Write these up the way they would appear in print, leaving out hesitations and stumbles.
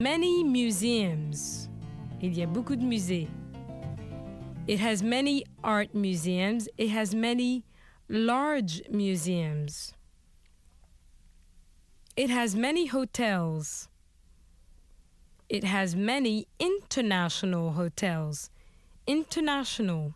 many museums. Il y a beaucoup de musées. It has many art museums. It has many large museums. It has many hotels. It has many international hotels. International.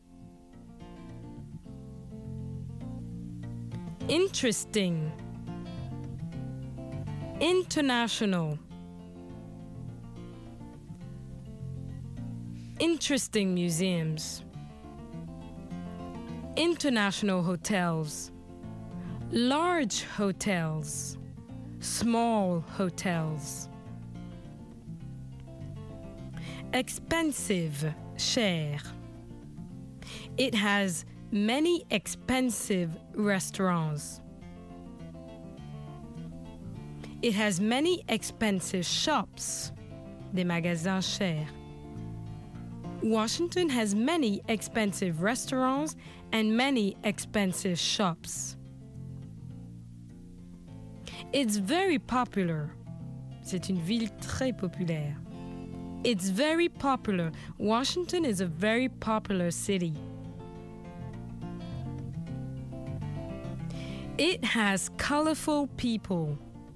Interesting. International. Interesting museums. International hotels. Large hotels. Small hotels. Expensive, cher. It has many expensive restaurants. It has many expensive shops, des magasins chers. Washington has many expensive restaurants and many expensive shops. It's very popular. C'est une ville très populaire. It's very popular. Washington is a very popular city. It has colorful people.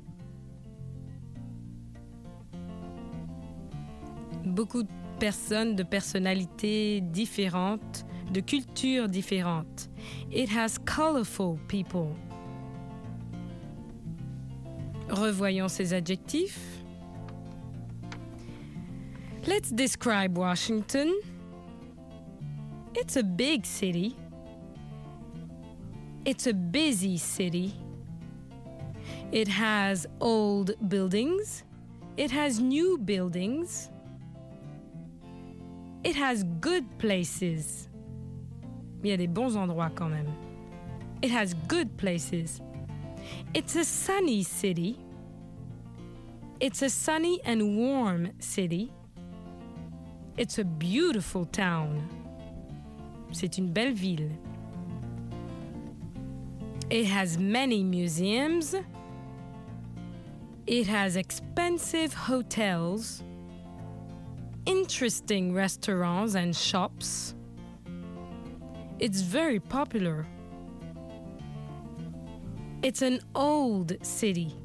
Beaucoup de personnes de personnalités différentes, de cultures différentes. It has colorful people. Revoyons ces adjectifs. Let's describe Washington. It's a big city. It's a busy city. It has old buildings. It has new buildings. It has good places. Il y a des bons endroits quand même. It has good places. It's a sunny city. It's a sunny and warm city. It's a beautiful town. C'est une belle ville. It has many museums. It has expensive hotels, interesting restaurants and shops. It's very popular. It's an old city.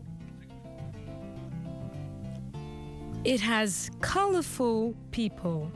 It has colorful people.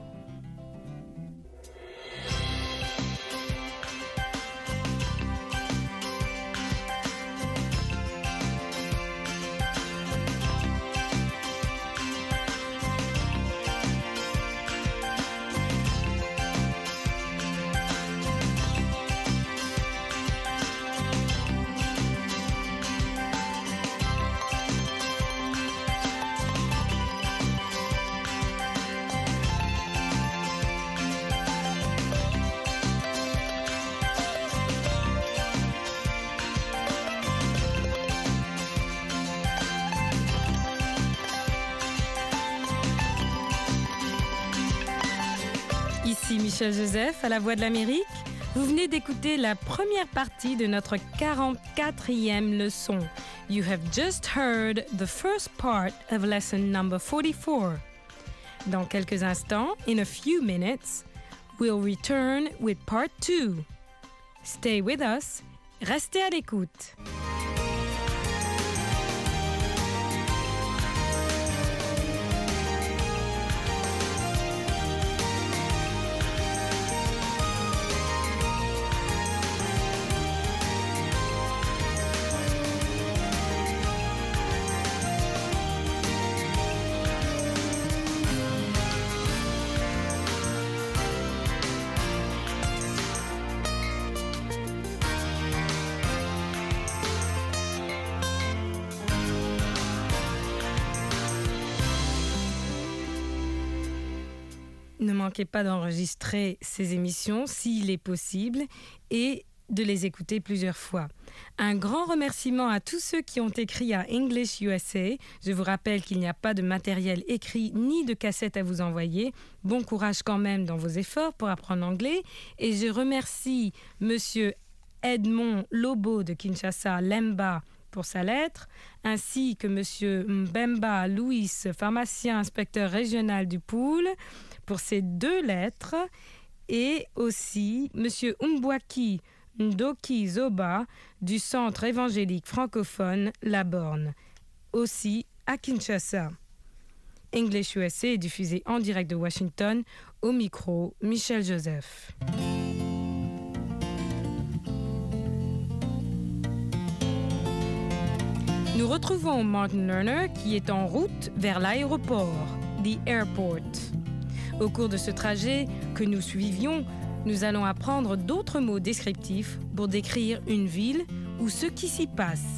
Ici Michel Joseph à la Voix de l'Amérique. Vous venez d'écouter la première partie de notre 44e leçon. You have just heard the first part of lesson number 44. Dans quelques instants, in a few minutes, we'll return with part 2. Stay with us. Restez à l'écoute. Ne manquez pas d'enregistrer ces émissions s'il est possible et de les écouter plusieurs fois. Un grand remerciement à tous ceux qui ont écrit à English USA. Je vous rappelle qu'il n'y a pas de matériel écrit ni de cassette à vous envoyer. Bon courage quand même dans vos efforts pour apprendre l'anglais. Et je remercie Monsieur Edmond Lobo de Kinshasa, Lemba, pour sa lettre, ainsi que M. Mbemba Louis, pharmacien inspecteur régional du Pool, pour ses 2 lettres, et aussi M. Umbwaki Ndoki Zoba du Centre évangélique francophone La Borne, aussi à Kinshasa. English USA est diffusé en direct de Washington, au micro Michel Joseph. Nous retrouvons Martin Lerner qui est en route vers l'aéroport, the airport. Au cours de ce trajet que nous suivions, nous allons apprendre d'autres mots descriptifs pour décrire une ville ou ce qui s'y passe.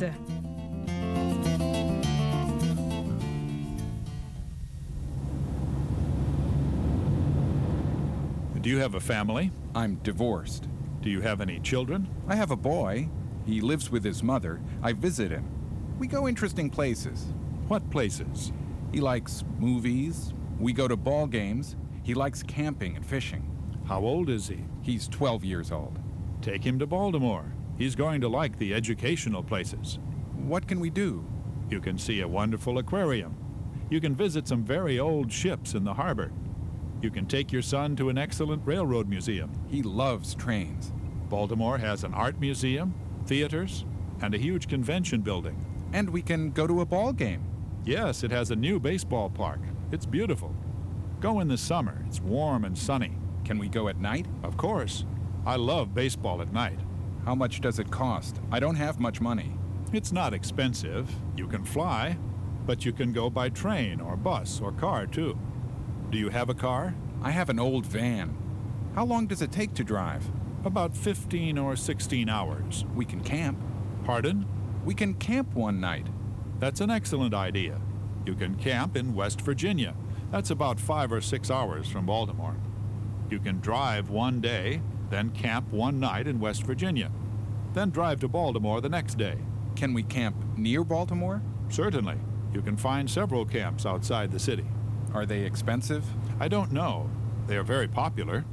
Do you have a family? I'm divorced. Do you have any children? I have a boy. He lives with his mother. I visit him. We go interesting places. What places? He likes movies. We go to ball games. He likes camping and fishing. How old is he? He's 12 years old. Take him to Baltimore. He's going to like the educational places. What can we do? You can see a wonderful aquarium. You can visit some very old ships in the harbor. You can take your son to an excellent railroad museum. He loves trains. Baltimore has an art museum, theaters, and a huge convention building. And we can go to a ball game. Yes, it has a new baseball park. It's beautiful. Go in the summer. It's warm and sunny. Can we go at night? Of course. I love baseball at night. How much does it cost? I don't have much money. It's not expensive. You can fly, but you can go by train or bus or car too. Do you have a car? I have an old van. How long does it take to drive? About 15 or 16 hours. We can camp. Pardon? We can camp one night. That's an excellent idea. You can camp in West Virginia. That's about 5 or 6 hours from Baltimore. You can drive one day, then camp one night in West Virginia. Then drive to Baltimore the next day. Can we camp near Baltimore? Certainly. You can find several camps outside the city. Are they expensive? I don't know. They are very popular.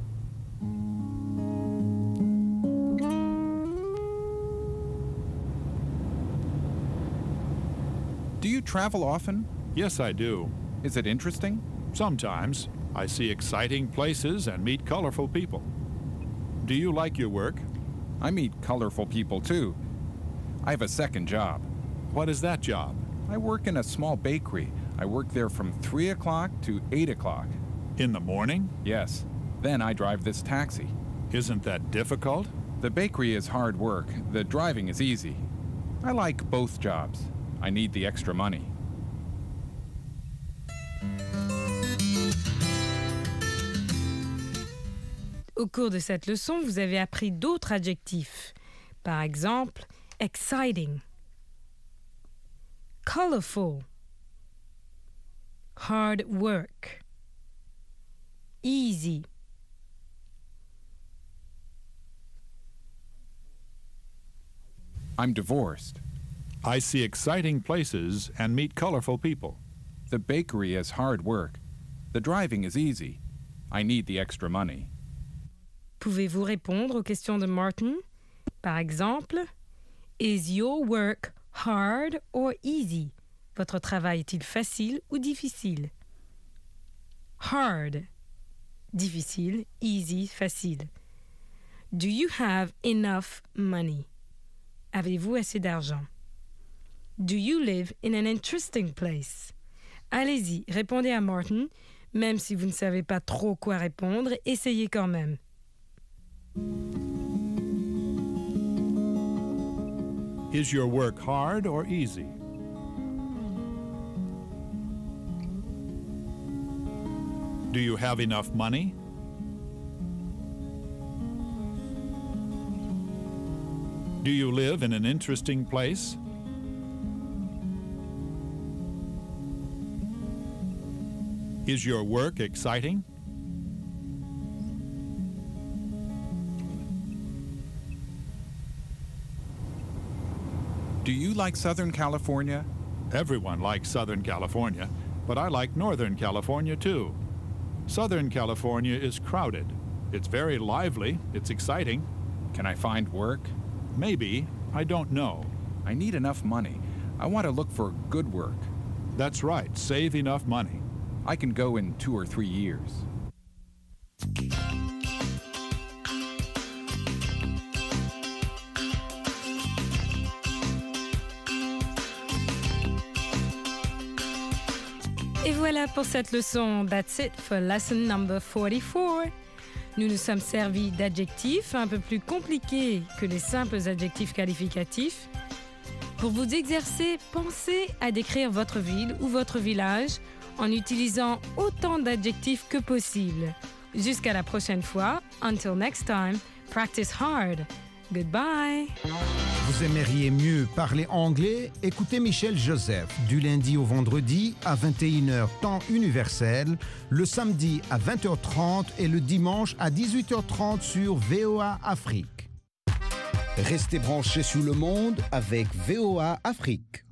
Do you travel often? Yes, I do. Is it interesting? Sometimes. I see exciting places and meet colorful people. Do you like your work? I meet colorful people too. I have a second job. What is that job? I work in a small bakery. I work there from 3 o'clock to 8 o'clock. In the morning? Yes. Then I drive this taxi. Isn't that difficult? The bakery is hard work. The driving is easy. I like both jobs. I need the extra money. Au cours de cette leçon, vous avez appris d'autres adjectifs. Par exemple, exciting, colorful, hard work, easy. I'm divorced. I see exciting places and meet colorful people. The bakery is hard work. The driving is easy. I need the extra money. Pouvez-vous répondre aux questions de Martin? Par exemple, is your work hard or easy? Votre travail est-il facile ou difficile? Hard, difficile, easy, facile. Do you have enough money? Avez-vous assez d'argent? Do you live in an interesting place? Allez-y, répondez à Martin, même si vous ne savez pas trop quoi répondre, essayez quand même. Is your work hard or easy? Do you have enough money? Do you live in an interesting place? Is your work exciting? Do you like Southern California? Everyone likes Southern California, but I like Northern California too. Southern California is crowded. It's very lively. It's exciting. Can I find work? Maybe. I don't know. I need enough money. I want to look for good work. That's right. Save enough money. I can go in 2 or 3 years. Et voilà pour cette leçon. That's it for lesson number 44. Nous nous sommes servis d'adjectifs un peu plus compliqués que les simples adjectifs qualificatifs. Pour vous exercer, pensez à décrire votre ville ou votre village en utilisant autant d'adjectifs que possible. Jusqu'à la prochaine fois. Until next time, practice hard. Goodbye. Vous aimeriez mieux parler anglais? Écoutez Michel Joseph du lundi au vendredi à 21h temps universel, le samedi à 20h30 et le dimanche à 18h30 sur VOA Afrique. Restez branchés sur le monde avec VOA Afrique.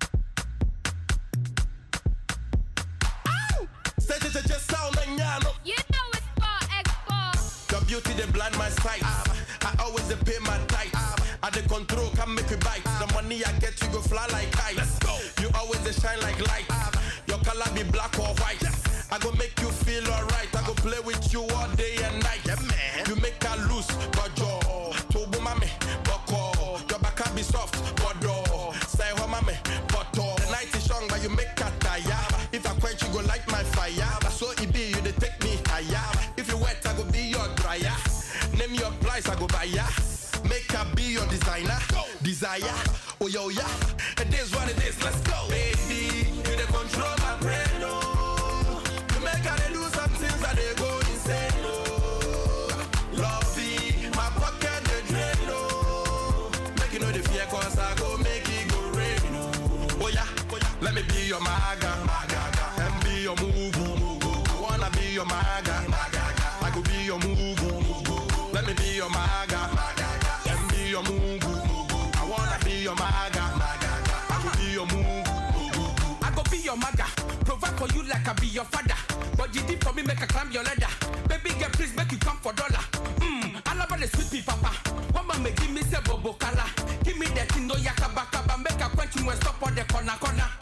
The beauty they blind my sight. I always they pay my tithes. I the control can make you bite. The money I get you go fly like kites. Let's go. You always they shine like light. Your color be black or white. I go make you feel alright. I go play with you all day and night. Yeah, man. You make her loose, but your tobo mame, boko. Your back can be soft, but say ho mame, but the night is young, but you make her tired. If I quench you go light my fire. So it be you they take me higher. If you wet, I go be your dryer. Name your price, I go buy ya. Make her be your designer. Desire, oh yo yeah. And this what it is, let's go. Baby, you the control my brain, oh. You make her do some things that they go insane, oh. Lovey, my pocket the drain, oh. Make you know the fear cause I go make it go rain, oh yeah, let me be your maga, and be your move. I wanna be your maga, I go be your move. Let me be your maga, and be your move. I wanna be your maga, I go be your move. I go be your maga, provide for you like I be your father. But you did for me, make I climb your ladder. Baby girl, please make you come for dollar. I love the sweet pea papa. One man make me say bobo kala. Give me that thing no yakabakaba. Make a quench you and stop on the corner.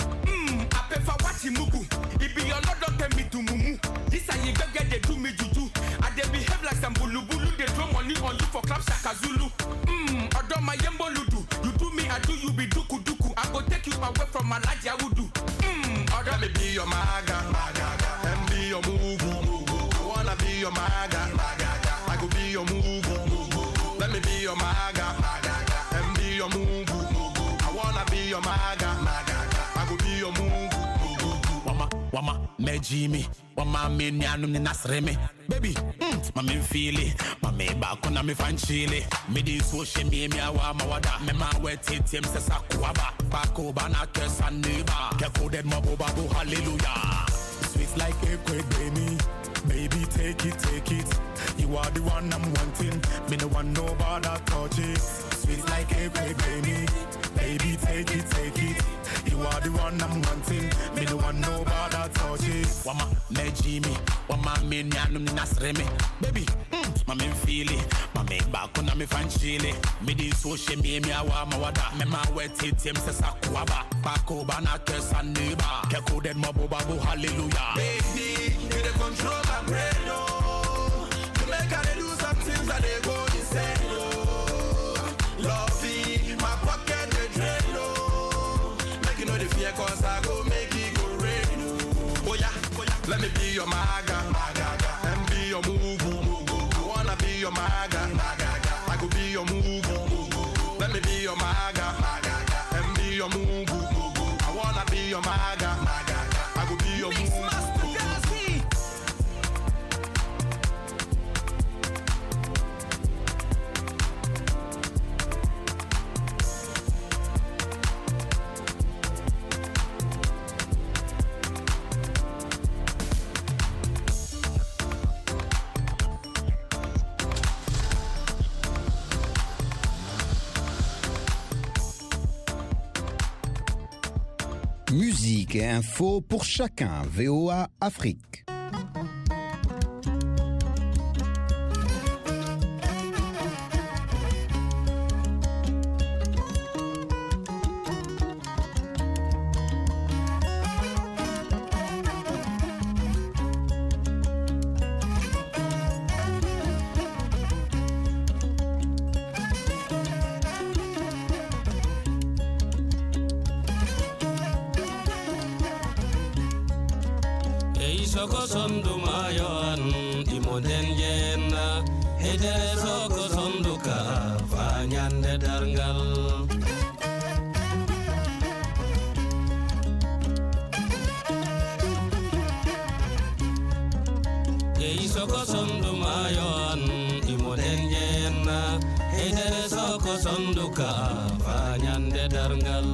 I pay for what you mugu. It be your lord, don't tell me to mumu. This are you get they do me juju. And they behave like some bulu bulu. They throw money on you for club Shaka Zulu. Odo my yembo ludu. You do me, I do you be duku duku. I go take you away from my life, I would do. Let me be your maga, and be your move. I wanna be your maga, I go be your move. Let me be your maga, and be your move. I wanna be your maga, I go be your move. Wama, me Jimmy, wama me nyanum ni nasreme. Baby, mami feel it, mami back on me fan chile. Me di so she me awa mawada. Me ma wet it him se sakwaba. Bako bana kesa neba. Kefo dead mabo babu hallelujah. Sweet like a quick baby. Baby, take it. You are the one I'm wanting. Me no want nobody touch it. Sweet like a quick baby. Baby, take it. You are the one I'm wanting. Me no want nobody touch it. Wama me Jimmy, wama me nyanum ni nasreme. Baby, mami feel it, mami back on me fan chile. Me di so she me awa mawada. Me ma wet it him se sakwaba. Bako bana kesa neba. Keko dead mabo babu hallelujah. Baby, you the control my brain, oh. You make her do some things that they go insane, oh. Lovey, my pocket the drain, oh. Make you know the fear cause I go make it go rain, oh yeah, let me be your maga, and be your move. I wanna be your maga, I go be your move. Let me be your maga, and be your move. I wanna be your maga, I go be your move. Musique et info pour chacun. VOA Afrique. Soko sondu mayon imoden jenna edere soko sondu ka fanyande darngal soko sondu mayon imoden jenna edere soko sondu ka fanyande darngal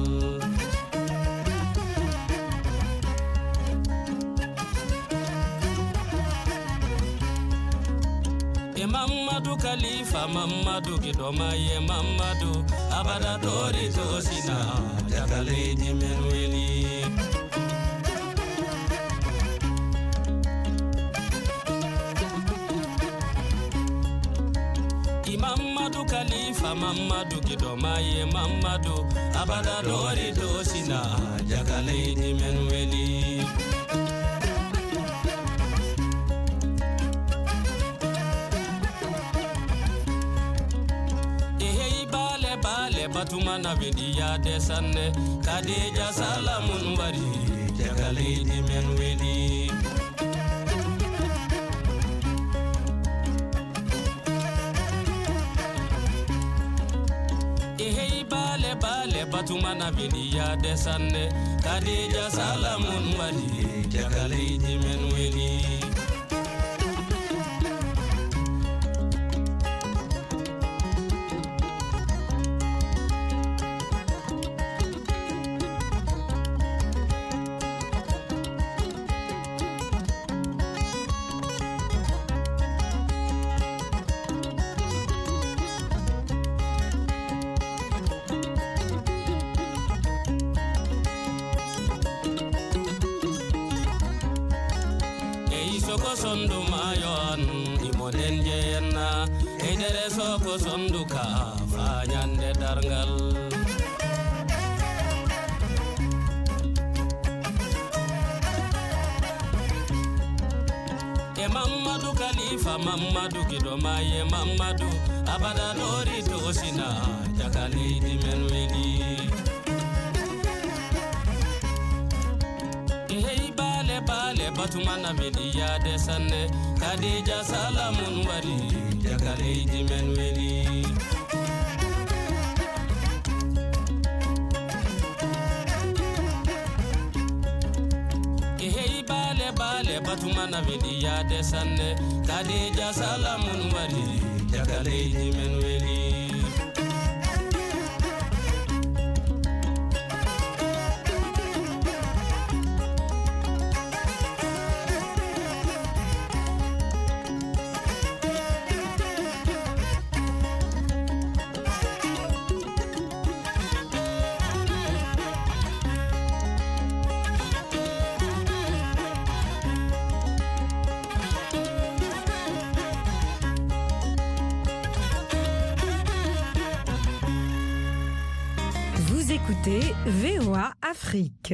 Mamadou Khalifa Mamadou Kidoma ye Mamadou abada dori tosina jagale di menweli Mamadou Khalifa Mamadou Kidoma ye Mamadou abada dori tosina jagale di menweli Batuma na vidiya desane Khadija salamun wari jagale di menweli Ehei bale batuma na vidiya desane Khadija salamun wari jagale di menweli soko sondu mayon imoden jenna edere soko sondu ka fanyande darngal Mamadou Khalifa Mamadou Kidoma ye Mamadou abada dori tosina jagale di menweli Batuma na vidiya desane Khadija salamun wari jagale di menweli Ehei bale batuma na vidiya desane Khadija salamun wari jagale di menweli écoutez VOA Afrique.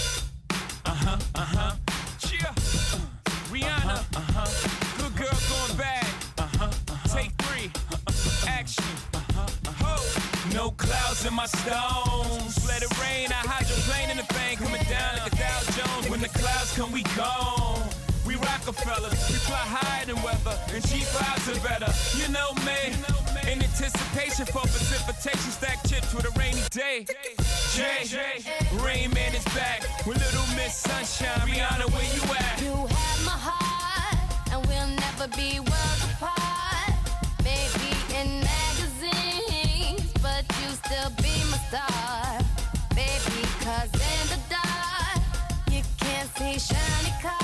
Cheer. Rihanna. Good girl going bad. Take 3. Action. Ho. No clouds in my stones. Let it rain. I hydroplane in the bank. Coming down like a Dow Jones. When the clouds come, we gone. We Rockefeller, we fly higher than weather, and cheap vibes are better. You know me, in anticipation for precipitation, stack chips with a rainy day. Jay, Rain Man is back with Little Miss Sunshine. Rihanna, where you at? You have my heart, and we'll never be worlds apart. Maybe in magazines, but you still be my star. Baby, 'cause in the dark, you can't see shiny cars.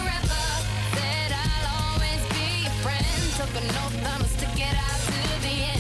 No promise to get out to the end.